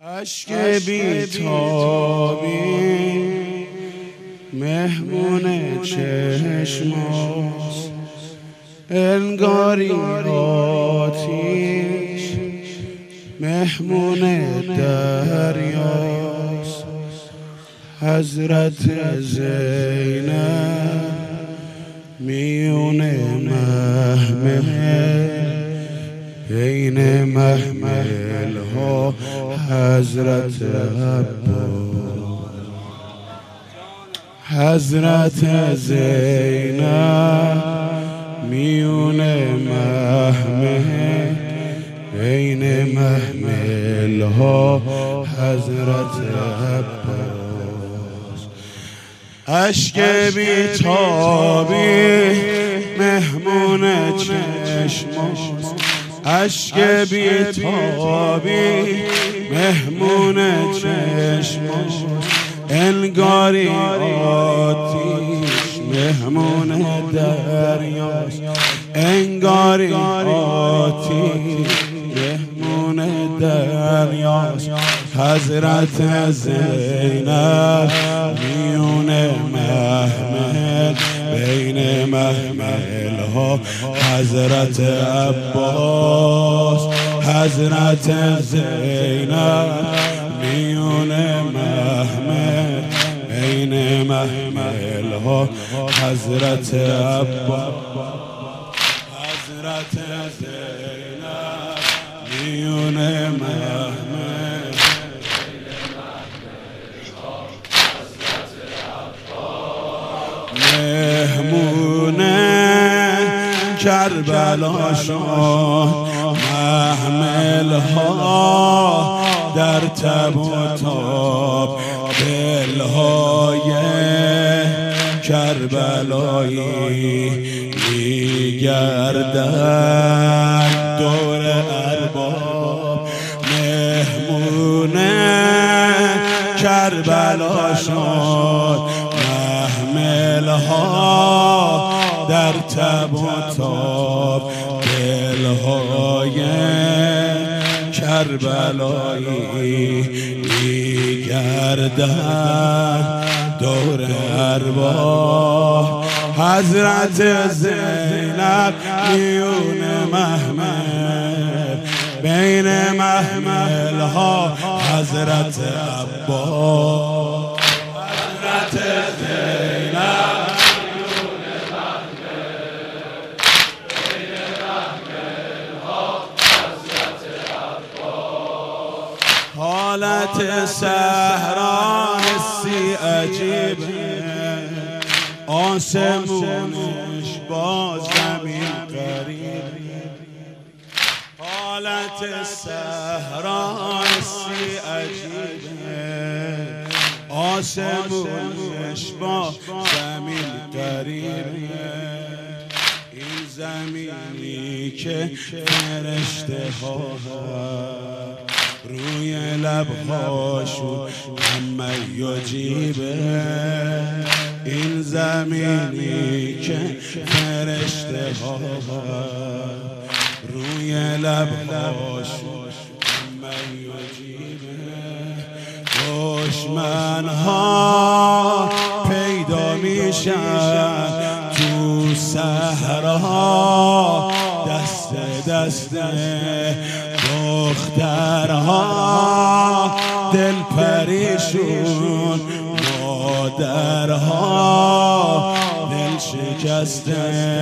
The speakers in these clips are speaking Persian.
اشک بیتابی مهمون چشماست، انگاری آتیش مهمون دریاست. حضرت زینب میون محمل، بین محمل ها حضرت عباس. حضرت زینب میون محمل، بین محمل ها حضرت عباس. اشک بیتابی مهمون چشماست، اشک بیتابی مهمون چشماست، انگاری آتیش مهمون دریاست. انگاری آتیش مهمون دریاست. حضرت زینب میون محمل، بین محمل ها حضرت عباس. حضرت زینب میون محمل، بین محمل ها حضرت عباس. حضرت زینب میون محمل، مهمون کربلا شد. محمل ها در تب و تاب، دلهای کربلایی میگردد دور ارباب. مهمون کربلا شد. محمل ها در تب و تاب، دلهای کربلایی میگردد دور ارباب. حضرت زینب میون محمل، بین محمل ها حضرت عباس. حضرت زینب میون محمل، بین محمل ها حضرت عباس. حالت صحرا حسی عجیبه، آسمونش با زمین قریب. حالت صحرا حسی عجیبه، آسمونش با زمین قریب. این زمینی که فرشته ها روی لبهاشون همه یجیبه. این زمینی که فرشته ها روی لبهاشون همه یجیبه. دشمن ها پیدا میشن تو صحرا، دست دست دخترها دل پریشون، مادرها دل شکسته.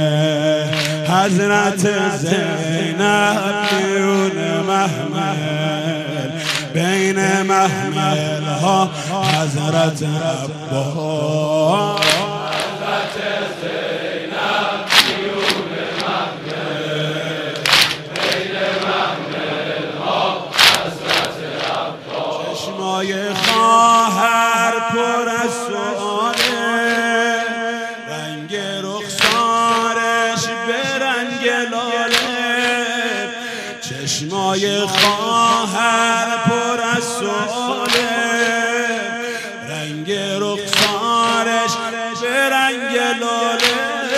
حضرت زینب میون محمل، بین محمل ها حضرت عباس. حضرت زینب میون محمل، بین محمل ها حضرت عباس. چشمای خواهر پر از سؤاله، رنگ رخسارش به رنگ لاله. چشمای خواهر پر از سؤاله، رنگ رخسارش به رنگ لاله.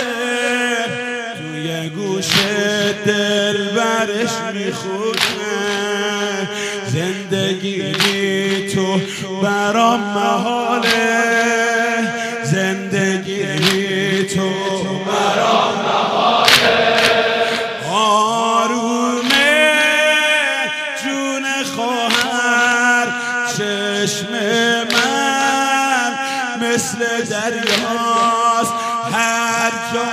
توی گوش دل برش میخونه، زندگی تو برام محاله، زندگی تو برام محاله. آرومه جون خواهر، چشم من مثل دریاست، هر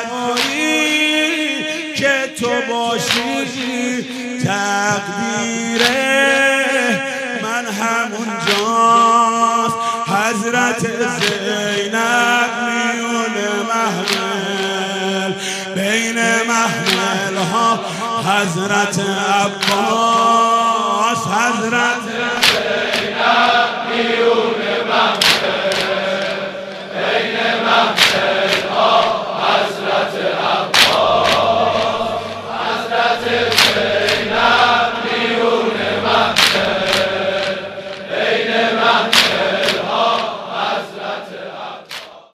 جایی که تو باشی تقدیره من همونجاست. حضرت زینب میون محمل، بین محمل ها حضرت عباس، حضرت